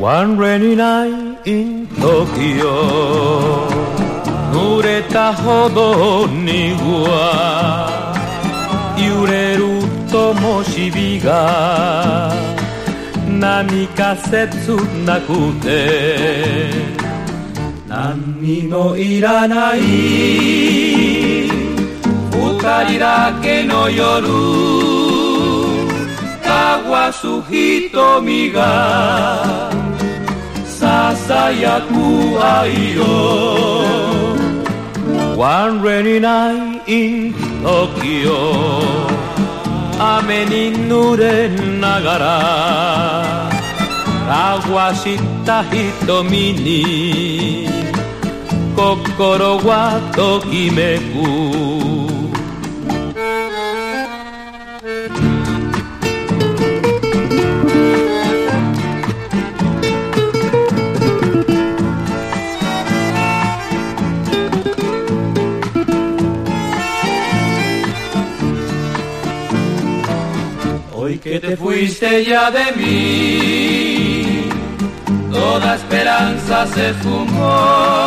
One rainy night in Tokyo 濡れた歩道には揺れる灯火が何か切なくて何もいらない二人だけの夜交わす瞳がささやく愛よ One rainy night in Tokyo 雨に濡れながら交わした瞳に心はときめくHoy que te fuiste ya de mí, toda esperanza se esfumó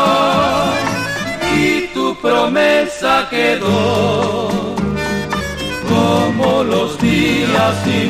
y tu promesa quedó como los días sin